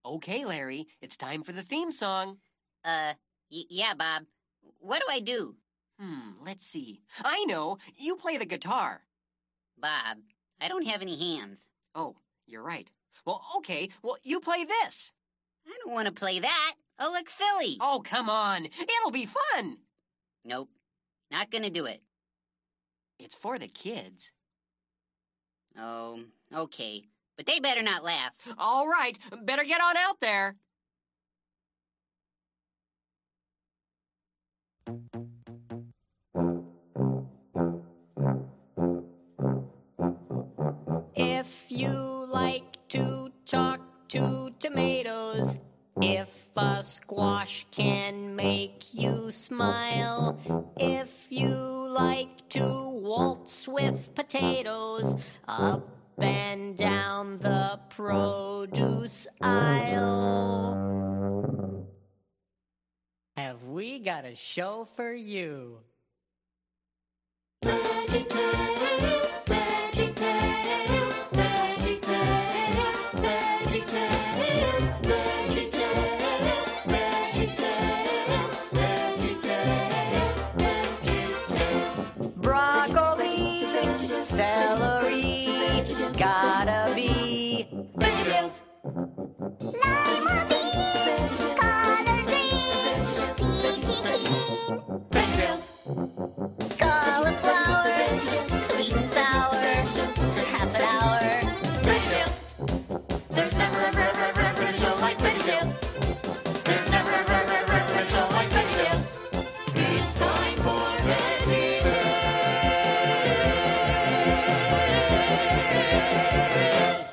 Okay, Larry, it's time for the theme song. Yeah, Bob. What do I do? Let's see. I know. You play the guitar. Bob, I don't have any hands. Oh, you're right. Well, okay. Well, you play this. I don't want to play that. I'll look silly. Oh, come on. It'll be fun. Nope. Not gonna do it. It's for the kids. Oh, okay. But they better not laugh. All right. Better get on out there. If you like to talk to tomatoes, if a squash can make you smile, if you like to waltz with potatoes, up and down the produce aisle, have we got a show for you? VeggieTales, VeggieTales, VeggieTales, VeggieTales, VeggieTales, VeggieTales, VeggieTales, VeggieTales. Broccoli, celery, gotta be VeggieTales. Lima beans, collard greens, peachy keen, VeggieTales. cauliflower, sweet and sour, half an hour. VeggieTales. There's never a show like VeggieTales. There's never a show like VeggieTales. It's time for VeggieTales.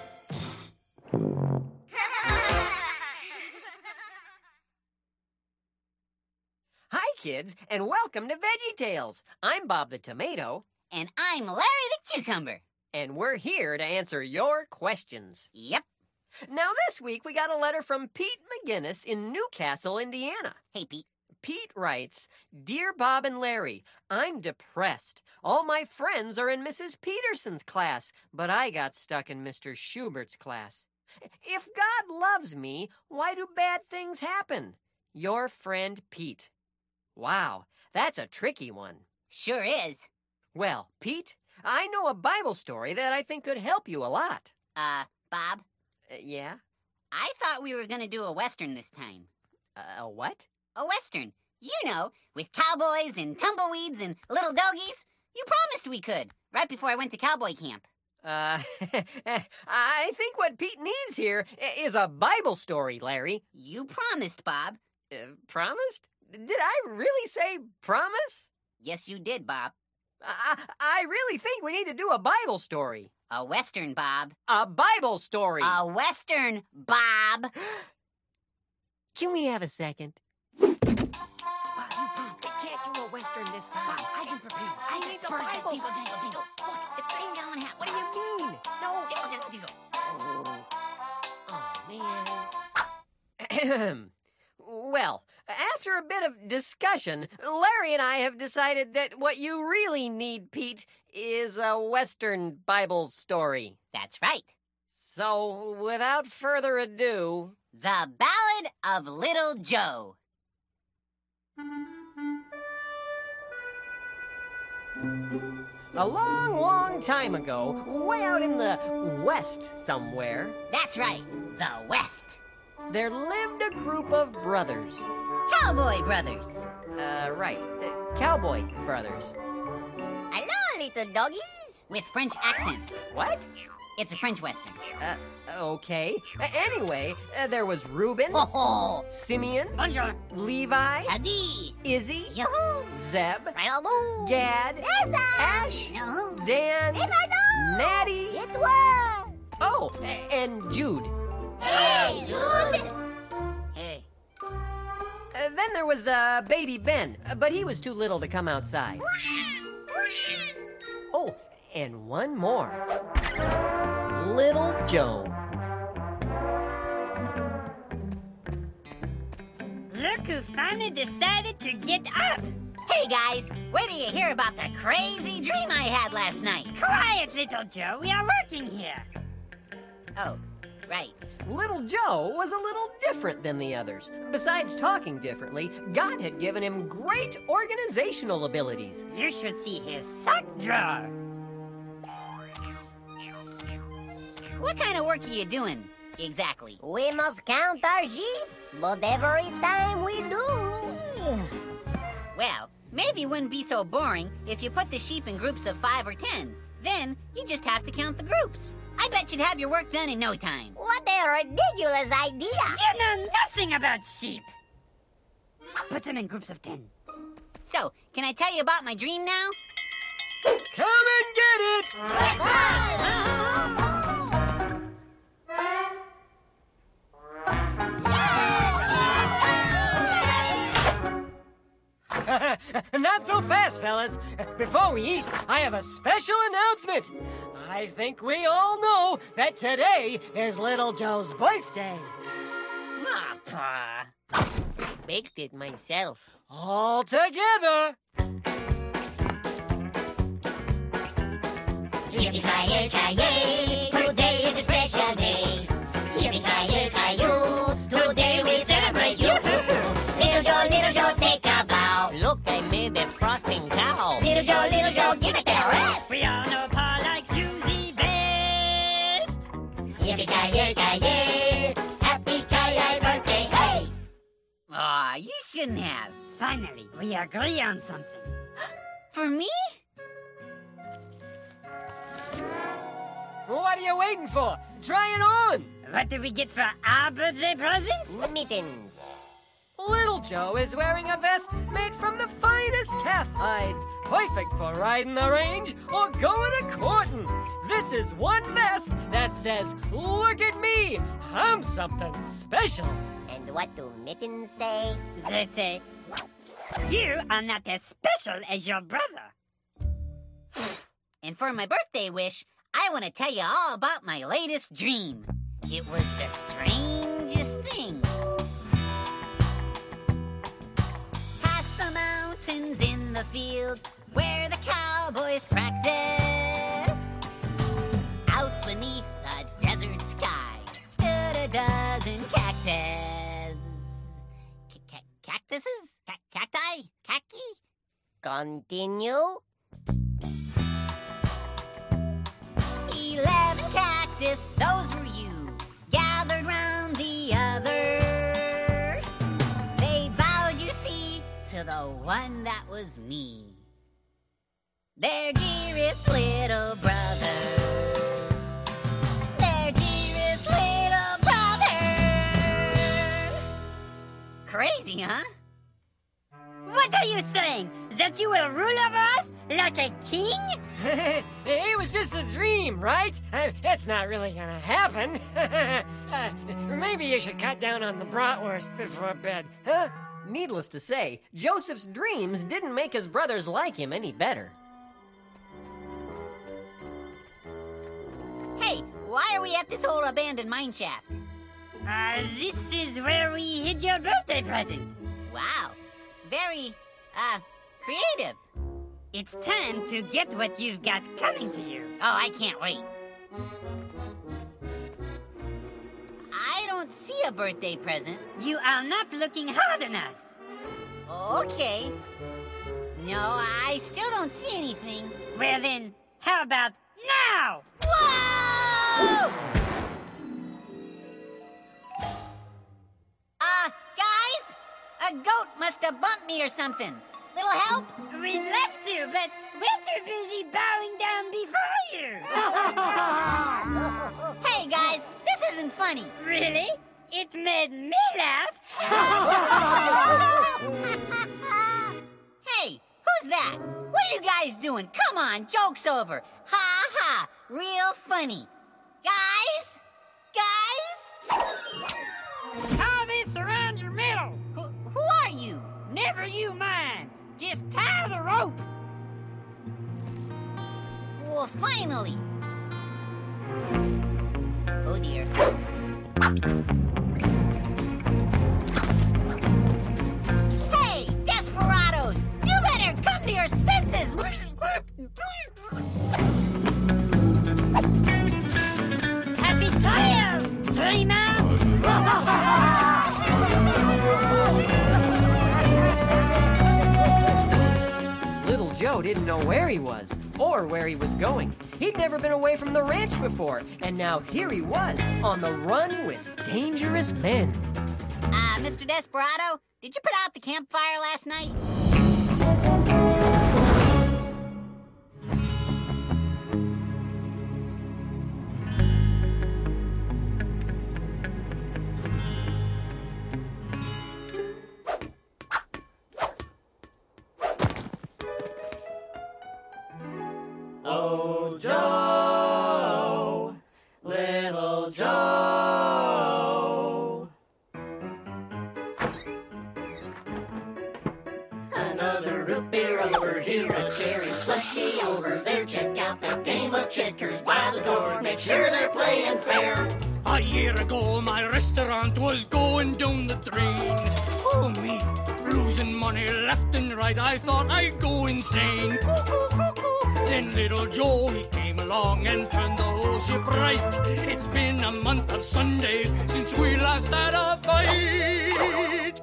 Hi, kids, and welcome to VeggieTales. I'm Bob the Tomato, And I'm Larry the Cucumber. and we're here to answer your questions. Yep. Now, this week we got a letter from Pete McGinnis in Newcastle, Indiana. Hey, Pete. Pete writes, Dear Bob and Larry, I'm depressed. All my friends are in Mrs. Peterson's class, but I got stuck in Mr. Schubert's class. If God loves me, why do bad things happen? Your friend Pete. Wow, that's a tricky one. Sure is. Well, Pete, I know a Bible story that I think could help you a lot. Bob, Yeah? I thought we were gonna do a Western this time. A what? A Western. You know, with cowboys and tumbleweeds and little doggies. You promised we could, right before I went to cowboy camp. I think what Pete needs here is a Bible story, Larry. You promised, Bob. Promised? Did I really say promise? Yes, you did, Bob. I really think we need to do a Bible story. A Western, Bob. A Bible story. A Western, Bob. Can we have a second? Bob, you can't do a Western this time. Bob, I've been prepared. I need the Bible. Jingle, jingle, jingle. Look, it's the $10 hat. What do you mean? No. Jingle, jingle, jingle. Oh, man. Well, after a bit of discussion, Larry and I have decided that what you really need, Pete, is a Western Bible story. That's right. So, without further ado... The Ballad of Little Joe. A long, long time ago, way out in the West somewhere, That's right. The West. there lived a group of brothers. Cowboy Brothers. Right. Cowboy brothers. Hello, little doggies. With French accents. What? It's a French Western. Okay. Anyway, there was Reuben, Ho ho. Simeon, Bonjour. Levi, Adi. Izzy, Yoo-hoo. Zeb, Bravo. Gad, Yes, sir. Ash, Yoo-hoo. Dan, Et pardon. Natty, Et toi. oh, and Jude. Hey, Jude. Hey. Then there was baby Ben, but he was too little to come outside. Oh, and one more. Little Joe. Look who finally decided to get up! Hey, guys. Wait till you hear about the crazy dream I had last night. Quiet, little Joe. We are working here. Oh, right. Little Joe was a little different than the others. Besides talking differently, God had given him great organizational abilities. You should see his sock drawer. What kind of work are you doing, exactly? We must count our sheep, but every time we do... Well, maybe it wouldn't be so boring if you put the sheep in groups of 5 or 10. Then you just have to count the groups. I bet you'd have your work done in no time. What a ridiculous idea! You know nothing about sheep. Put them in groups of 10. So, can I tell you about my dream now? Come and get it! Not so fast, fellas. Before we eat, I have a special announcement. I think we all know that today is Little Joe's birthday. Aw, Pa. Baked it myself. All together. Yippee-ki-yay, today is a special day. Yippee-ki-yay, today we celebrate you. Little Joe, take a bow. Look, I made that frosting cow. Little Joe, give it a rest. We all know Pa likes Susie best. Yippee-ki-yay, happy Ki-Yi birthday, hey! Aw, you shouldn't have. Finally, we agree on something. For me? What are you waiting for? Try it on. What do we get for our birthday present? Mittens. Little Joe is wearing a vest made from the finest calf hides, perfect for riding the range or going a-courting. This is one vest that says, "Look at me, I'm something special." And what do mittens say? They say, you are not as special as your brother. And for my birthday wish, I want to tell you all about my latest dream. It was the strangest thing. Past the mountains in the fields where the cowboys practice. Out beneath the desert sky stood a dozen cactus. Cactuses? Cacti? Khaki? Continue. 11 cactus, those were you, gathered round the other. They bowed, you see, to the one that was me, their dearest little brother. Their dearest little brother. Crazy, huh? What are you saying? That you will rule over us like a king? It was just a dream, right? It's not really gonna happen. Maybe you should cut down on the bratwurst before bed, huh? Needless to say, Joseph's dreams didn't make his brothers like him any better. Hey, why are we at this old abandoned mine shaft? This is where we hid your birthday present. Wow, very, creative. It's time to get what you've got coming to you. Oh, I can't wait. I don't see a birthday present. You are not looking hard enough. Okay. No, I still don't see anything. Well then, how about now? Whoa! Guys? A goat must have bumped me or something. Little help? We'd love to, but we're too busy bowing down before you. Hey, guys, this isn't funny. Really? It made me laugh. Hey, who's that? What are you guys doing? Come on, joke's over. Ha ha, real funny. Guys? Tie this around your middle. Who are you? Never you mind. Just tie the rope. Well, finally. Oh, dear. Hey, desperados! You better come to your senses! Happy trails, dreamer! Joe didn't know where he was or where he was going. He'd never been away from the ranch before, and now here he was on the run with dangerous men. Mr. Desperado, did you put out the campfire last night? Oh, Joe, little Joe. Another root beer over here, a cherry slushy over there. Check out that game of checkers by the door. Make sure they're playing fair. A year ago, my restaurant was going down the drain. Oh, me, losing money left and right. I thought I'd go insane. Cuckoo, cuckoo. Then little Joe, he came along and turned the whole ship right. It's been a month of Sundays since we last had a fight.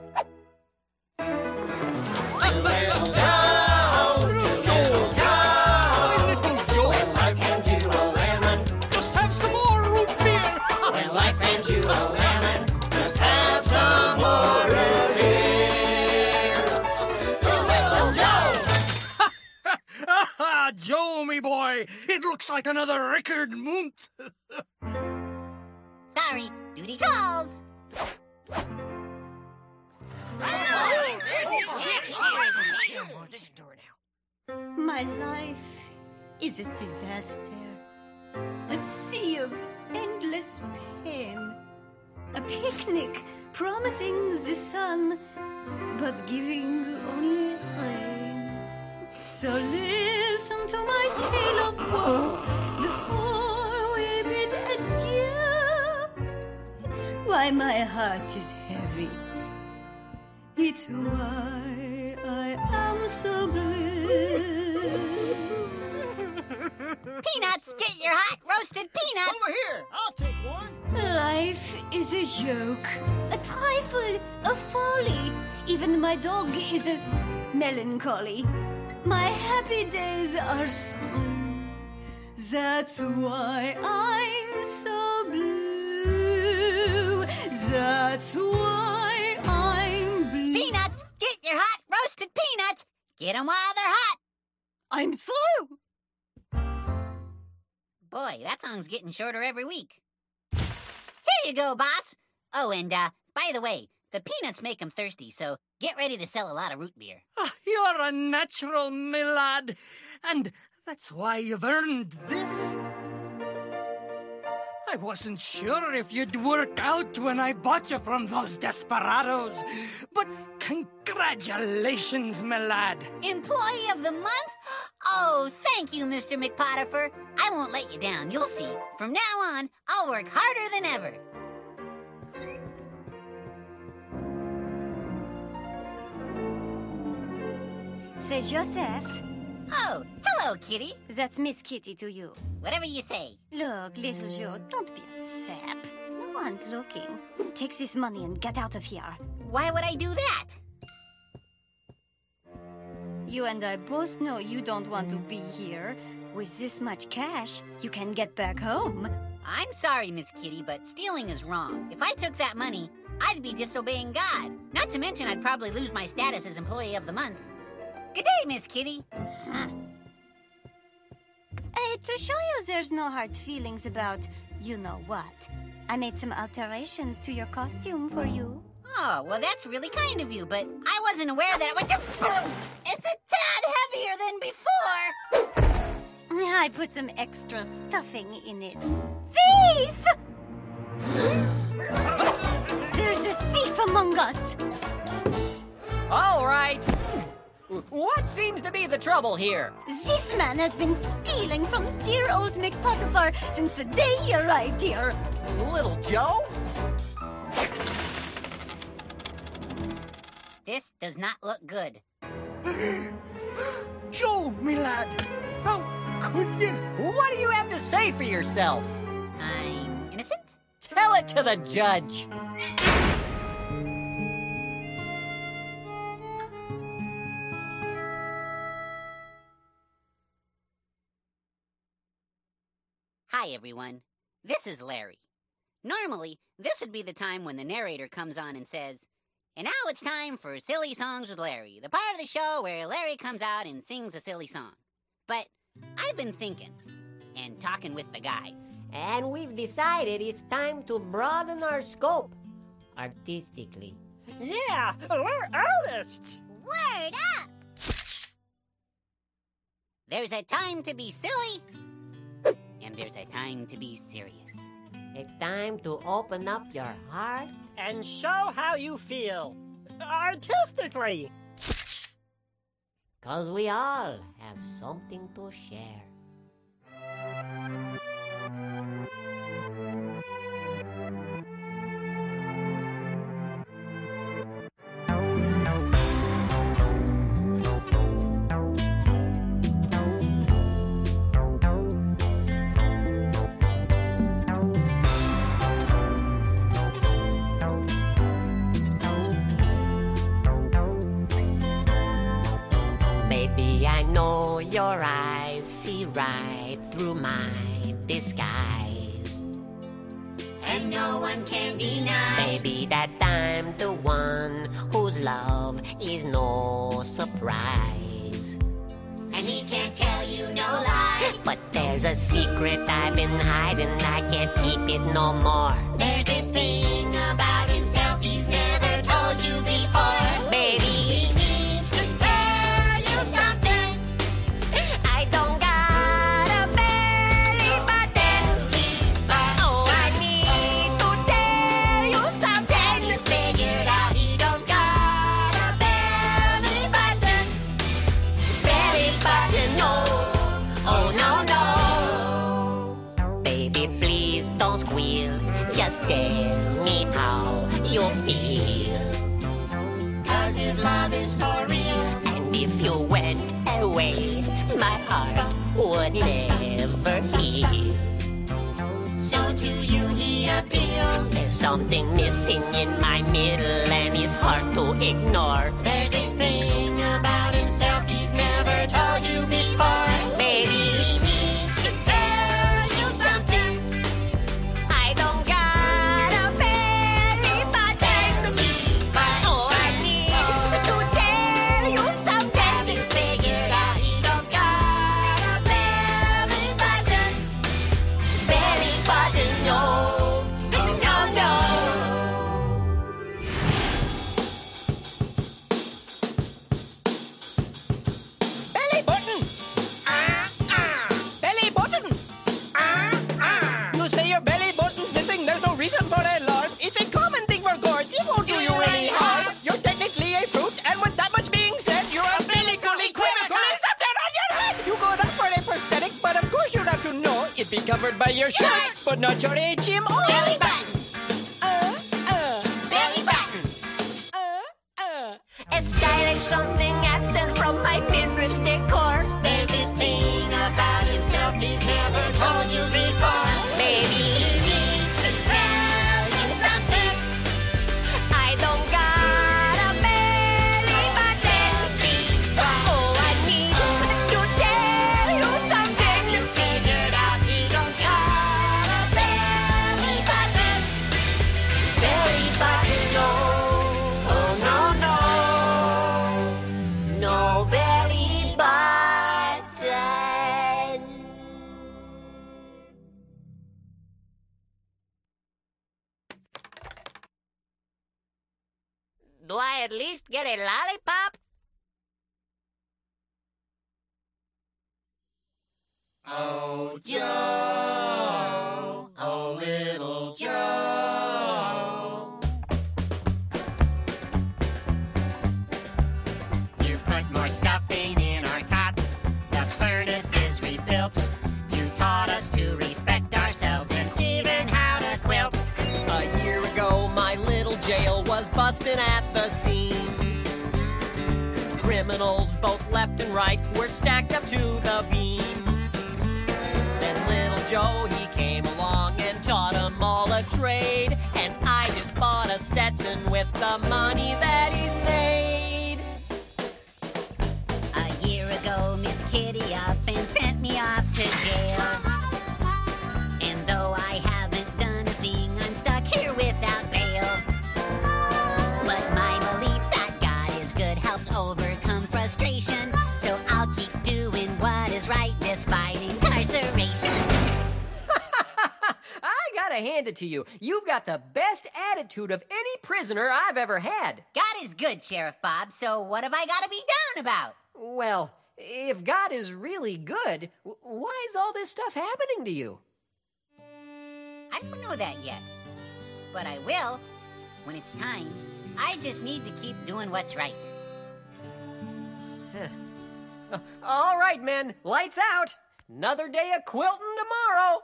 Little Joe, little Joe. Little Joe, When life hands you a lemon, just have some more root beer. when life hands you a lemon, just have some more root beer. Little Joe. Joe, me boy, it looks like another record month. Sorry, duty calls. Listen to her now. My life is a disaster. A sea of endless pain. A picnic promising the sun, but giving only rain. So listen to my tale of woe before we bid adieu. It's why my heart is heavy. It's why I am so blue. Peanuts, get your hot roasted peanuts. Over here, I'll take one. Life is a joke, a trifle, a folly. Even my dog is a melancholy. My happy days are through. That's why I'm so blue. That's why I'm blue. Peanuts, get your hot roasted peanuts. Get 'em while they're hot. I'm through. Boy, that song's getting shorter every week. Here you go, boss. Oh, and by the way, the peanuts make 'em thirsty, so get ready to sell a lot of root beer. You're a natural, me lad, and that's why you've earned this. I wasn't sure if you'd work out when I bought you from those desperados, but congratulations, me lad. Employee of the month? Oh, thank you, Mr. McPotiphar. I won't let you down, you'll see. From now on, I'll work harder than ever. C'est Joseph. Oh, hello, Kitty. That's Miss Kitty to you. Whatever you say. Look, little Joe, don't be a sap. No one's looking. Take this money and get out of here. Why would I do that? You and I both know you don't want to be here. With this much cash, you can get back home. I'm sorry, Miss Kitty, but stealing is wrong. If I took that money, I'd be disobeying God. Not to mention I'd probably lose my status as Employee of the Month. Good day, Miss Kitty. To show you there's no hard feelings about you-know-what, I made some alterations to your costume for you. Oh, well, that's really kind of you, but I wasn't aware that it was... It's a tad heavier than before. I put some extra stuffing in it. Thief! There's a thief among us. All right. What seems to be the trouble here? This man has been stealing from dear old McPotiphar since the day he arrived here. Little Joe? This does not look good. Joe, me lad, how could you? What do you have to say for yourself? I'm innocent? Tell it to the judge. Hi, everyone. This is Larry. Normally, this would be the time when the narrator comes on and says, "And now it's time for Silly Songs with Larry, the part of the show where Larry comes out and sings a silly song." But I've been thinking and talking with the guys. And we've decided it's time to broaden our scope artistically. Yeah, we're artists. Word up! There's a time to be silly, and there's a time to be serious. A time to open up your heart. And show how you feel. Artistically. 'Cause we all have something to share. Baby, I know your eyes see right through my disguise. And no one can deny. Baby, that I'm the one whose love is no surprise. And he can't tell you no lie. But there's a secret I've been hiding, I can't keep it no more. There's this thing about himself he's never told you before. Baby, He needs to tell you something. I don't got a belly button. Oh, I need to tell you something. You figured out he don't got a belly button. Belly button, no. Oh, no, no. Baby, please don't squeal. Just tell me how you feel. 'Cause his love is for real. And if you went away, my heart would never heal. So to you he appeals. There's something missing in my middle, and it's hard to ignore. There's this thing about himself he's never told you before. Baby, He needs to tell you something. I don't got a belly button. Oh, I need to tell you something. Have you figured out he don't got a belly button? Belly button, no. No, no. Belly button. Belly button. You say your belly button's missing, there's no reason for alarm. It's a common thing for gourds, it won't do you any harm. You're technically a fruit, and with that much being said, you're umbilically equivocal. There's something on your head! You could ask for a prosthetic, but of course you'd have to know it'd be covered by your shirt, but not your HMO. Belly button. Belly button. A stylish something absent from my midriff decor. There's this thing about himself he's never told you before. Baby, He needs to tell you something. I don't got a belly button. Oh, I need to tell you something. You figured out he don't got a belly button. Belly button, no. Oh, no, no. No belly button. Do I at least get a lollipop? Oh, Joe, oh, little Joe. You put more stuffing in our cots, the furnace is rebuilt. You taught us to respect ourselves and even how to quilt. A year ago, my little jail was busting at the seams. Criminals, both left and right, were stacked up to the beams. Then little Joe, he came along and taught 'em all a trade. And I just bought a Stetson with the money that he's made. A year ago, Miss Kitty up and sent me off to jail. hand it to you. You've got the best attitude of any prisoner I've ever had. God is good, Sheriff Bob, so what have I got to be down about? Well, if God is really good, why is all this stuff happening to you? I don't know that yet, but I will when it's time. I just need to keep doing what's right. All right, men, lights out. Another day of quilting tomorrow.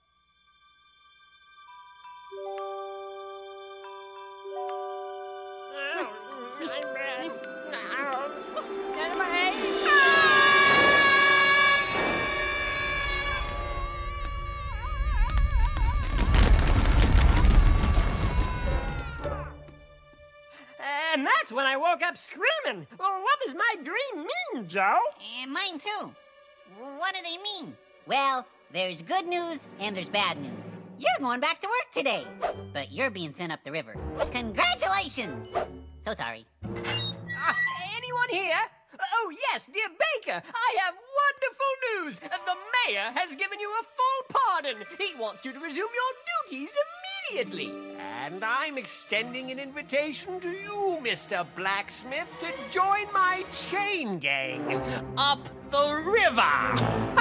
And that's when I woke up screaming. Well, what does my dream mean, Joe? And mine too. What do they mean? Well, there's good news and there's bad news. You're going back to work today, but you're being sent up the river. Congratulations! So sorry. Anyone here? Oh, yes, dear Baker, I have wonderful news. The mayor has given you a full pardon. He wants you to resume your duties immediately. And I'm extending an invitation to you, Mr. Blacksmith, to join my chain gang up the river.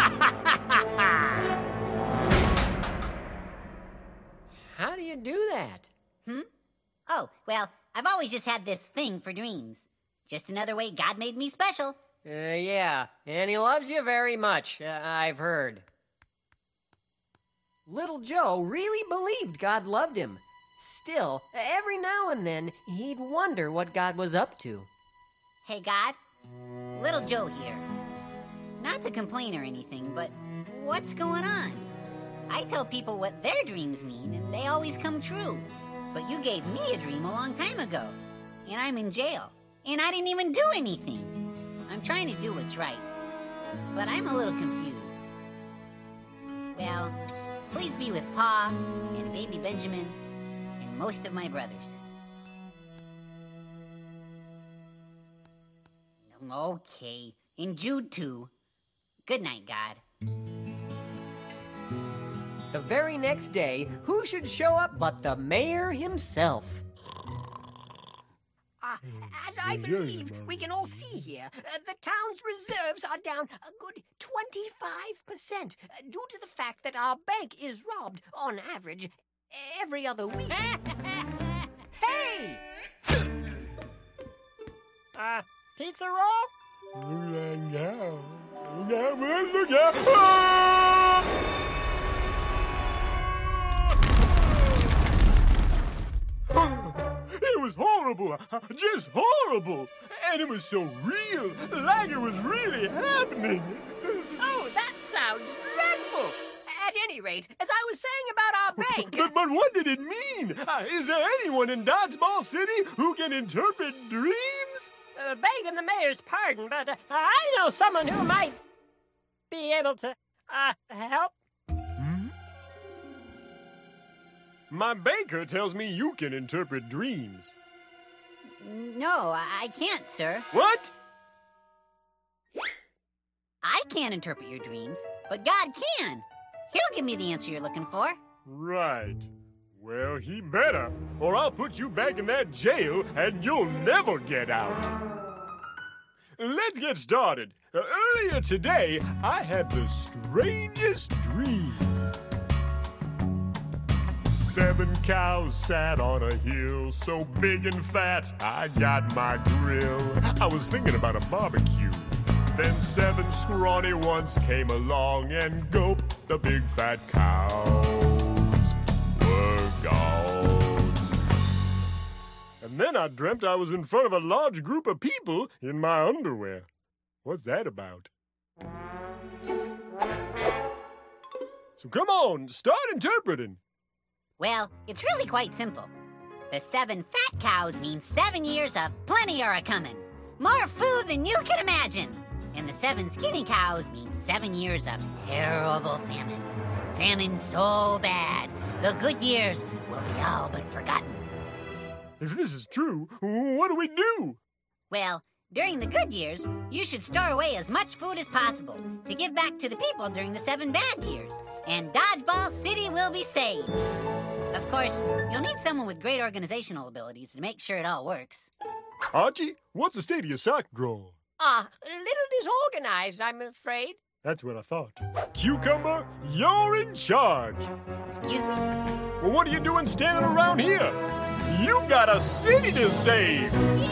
How do you do that? Oh, well, I've always just had this thing for dreams. Just another way God made me special. Yeah, and he loves you very much, I've heard. Little Joe really believed God loved him. Still, every now and then, he'd wonder what God was up to. Hey, God, Little Joe here. Not to complain or anything, but what's going on? I tell people what their dreams mean, and they always come true. But you gave me a dream a long time ago, and I'm in jail, and I didn't even do anything. I'm trying to do what's right, but I'm a little confused. Well, please be with Pa and baby Benjamin and most of my brothers. Okay, and Jude too. Good night, God. The very next day, who should show up but the mayor himself? As I believe we can all see here, the town's reserves are down a good 25% due to the fact that our bank is robbed, on average, every other week. Hey! Pizza roll? Look out! It was horrible, just horrible. And it was so real, like it was really happening. Oh, that sounds dreadful. At any rate, as I was saying about our bank... But what did it mean? Is there anyone in Dodgeball City who can interpret dreams? Begging the mayor's pardon, but I know someone who might be able to help. My banker tells me you can interpret dreams. No, I can't, sir. What? I can't interpret your dreams, but God can. He'll give me the answer you're looking for. Right. Well, he better, or I'll put you back in that jail and you'll never get out. Let's get started. Earlier today, I had the strangest dream. 7 cows sat on a hill, so big and fat, I got my grill. I was thinking about a barbecue. Then 7 scrawny ones came along and gulped, the big fat cows were gone. And then I dreamt I was in front of a large group of people in my underwear. What's that about? So come on, start interpreting. Well, it's really quite simple. The 7 fat cows mean 7 years of plenty are a-comin'. More food than you can imagine. And the 7 skinny cows mean 7 years of terrible famine. Famine so bad, the good years will be all but forgotten. If this is true, what do we do? Well, during the good years, you should store away as much food as possible to give back to the people during the 7 bad years. And Dodgeball City will be saved. Of course, you'll need someone with great organizational abilities to make sure it all works. Archie, what's the state of your sock drawer? A little disorganized, I'm afraid. That's what I thought. Cucumber, you're in charge. Excuse me? Well, what are you doing standing around here? You got a city to save!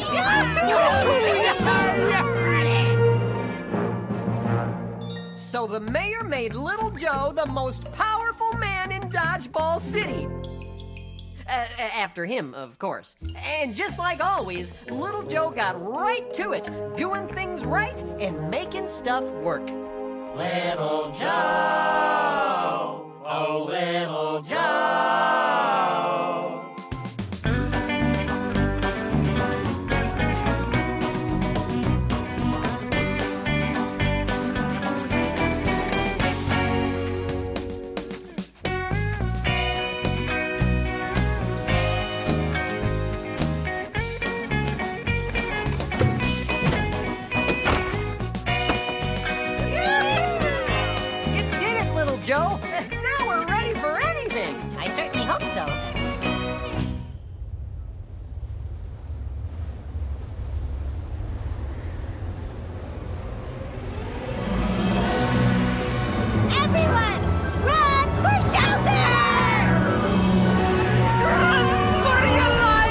So the mayor made Little Joe the most powerful man in Dodgeball City. After him, of course. And just like always, Little Joe got right to it, doing things right and making stuff work. Little Joe, oh Little Joe. Joe, now we're ready for anything. I certainly hope so. Everyone, run for shelter! Run for your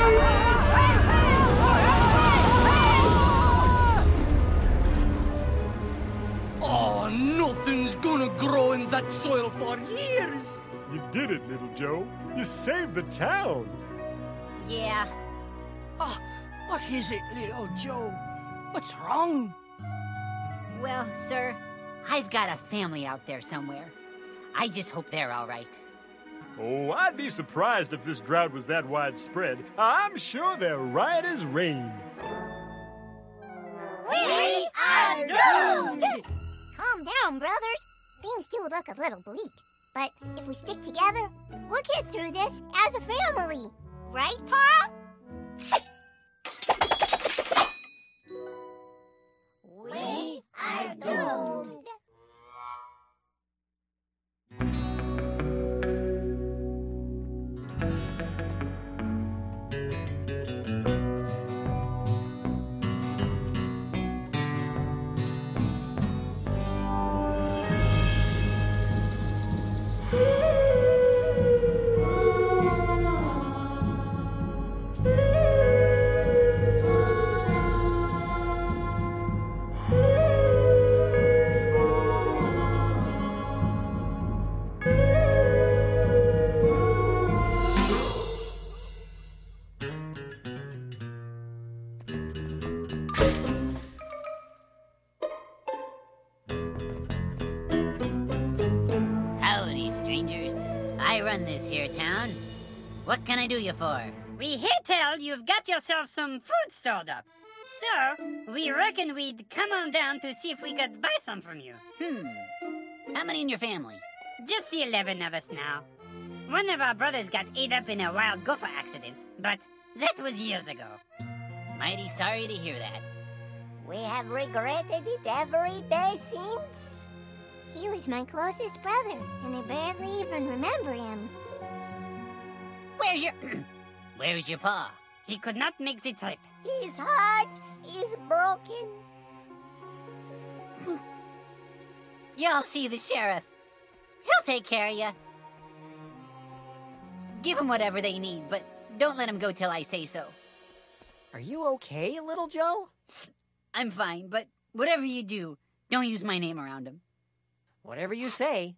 lives! Oh, nothing's gonna grow in that soil for years. You did it, Little Joe. You saved the town. Yeah. Oh, what is it, Little Joe? What's wrong? Well, sir, I've got a family out there somewhere. I just hope they're all right. Oh, I'd be surprised if this drought was that widespread. I'm sure they're right as rain. We are doomed! Calm down, brothers. Things do look a little bleak. But if we stick together, we'll get through this as a family. Right, Paul? We are doomed. Howdy, strangers. I run this here town. What can I do you for? We hear tell you've got yourself some food stored up. So, we reckon we'd come on down to see if we could buy some from you. How many in your family? Just the 11 of us now. One of our brothers got ate up in a wild gopher accident, but that was years ago. Mighty sorry to hear that. We have regretted it every day since. He was my closest brother, and I barely even remember him. Where's your pa? He could not make the trip. His heart is broken. Y'all see the sheriff. He'll take care of you. Give them whatever they need, but don't let them go till I say so. Are you okay, Little Joe? I'm fine, but whatever you do, don't use my name around him. Whatever you say.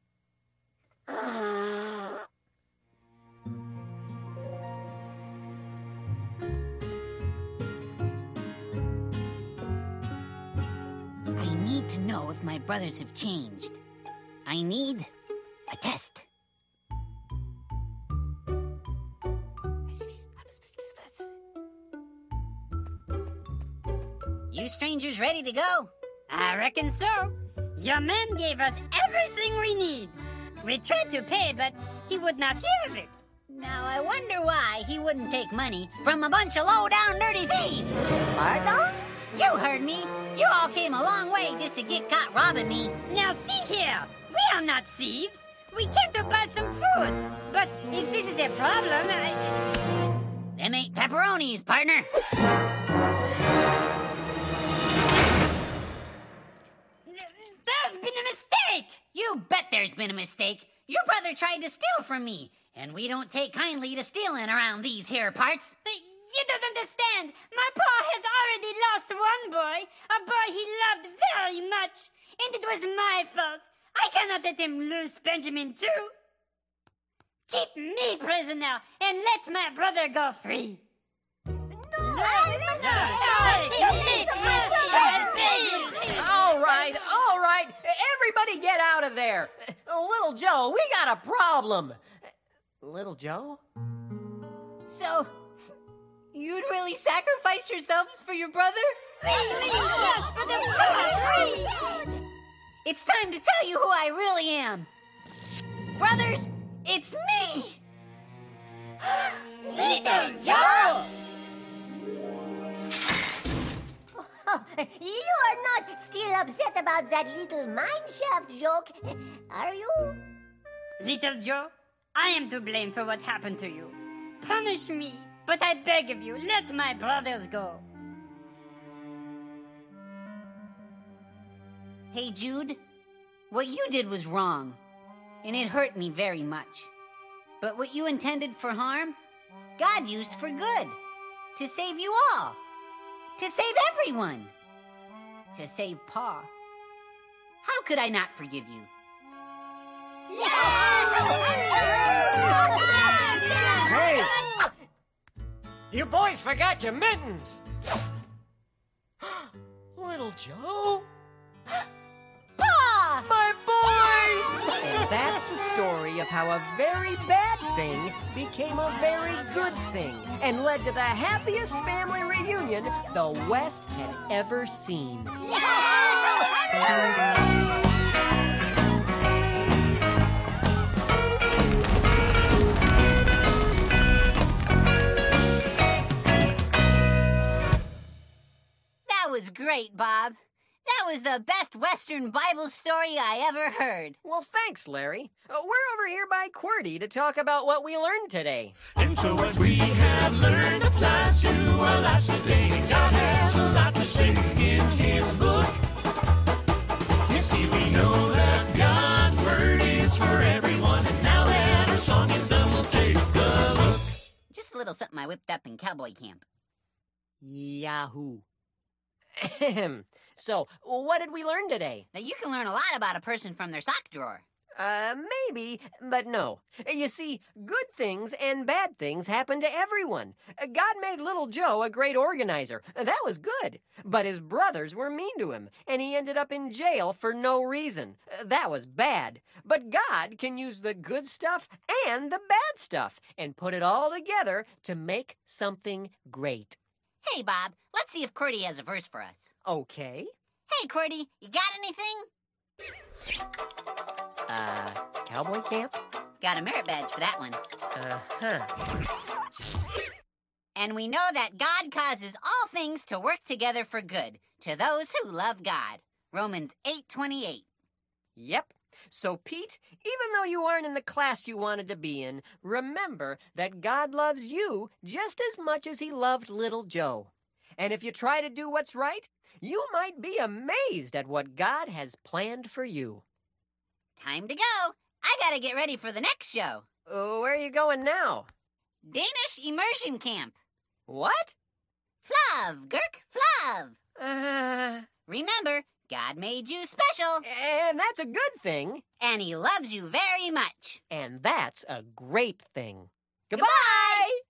I need to know if my brothers have changed. I need a test. You strangers ready to go? I reckon so. Your man gave us everything we need. We tried to pay, but he would not hear of it. Now I wonder why he wouldn't take money from a bunch of low-down dirty thieves. Pardon? You heard me. You all came a long way just to get caught robbing me. Now see here. We are not thieves. We came to buy some food. But if this is a problem, Them ain't pepperonis, partner. There's been a mistake. You bet there's been a mistake. Your brother tried to steal from me, and we don't take kindly to stealing around these here parts. You don't understand. My pa has already lost one boy, a boy he loved very much, and it was my fault. I cannot let him lose Benjamin too. Keep me prisoner and let my brother go free. All right. Everybody get out of there. Little Joe, we got a problem. Little Joe? So, you'd really sacrifice yourselves for your brother? It's time to tell you who I really am. Brothers, it's me! Little Joe! You are not still upset about that little mineshaft joke, are you? Little Joe, I am to blame for what happened to you. Punish me, but I beg of you, let my brothers go. Hey, Jude, what you did was wrong, and it hurt me very much. But what you intended for harm, God used for good. To save you all. To save everyone. To save Pa. How could I not forgive you? Hey! You boys forgot your mittens! Little Joe? Pa! My boy! And that's the story of how a very bad thing became a very good thing and led to the happiest family reunion the West had ever seen. That was great, Bob. That was the best Western Bible story I ever heard. Well, thanks, Larry. We're over here by QWERTY to talk about what we learned today. And so what we have learned applies to our lives today. God has a lot to say in his book. You see, we know that God's word is for everyone. And now that our song is done, we'll take a look. Just a little something I whipped up in cowboy camp. Yahoo. So, what did we learn today? Now, you can learn a lot about a person from their sock drawer. Maybe, but no. You see, good things and bad things happen to everyone. God made little Joe a great organizer. That was good. But his brothers were mean to him, and he ended up in jail for no reason. That was bad. But God can use the good stuff and the bad stuff and put it all together to make something great. Hey, Bob, let's see if QWERTY has a verse for us. Okay. Hey, QWERTY, you got anything? Cowboy camp? Got a merit badge for that one. Uh-huh. And we know that God causes all things to work together for good, to those who love God. Romans 8:28. Yep. So, Pete, even though you aren't in the class you wanted to be in, remember that God loves you just as much as he loved little Joe. And if you try to do what's right, you might be amazed at what God has planned for you. Time to go. I gotta get ready for the next show. Where are you going now? Danish immersion camp. What? Flav, Gurk, Flav. Remember, God made you special. And that's a good thing. And he loves you very much. And that's a great thing. Goodbye!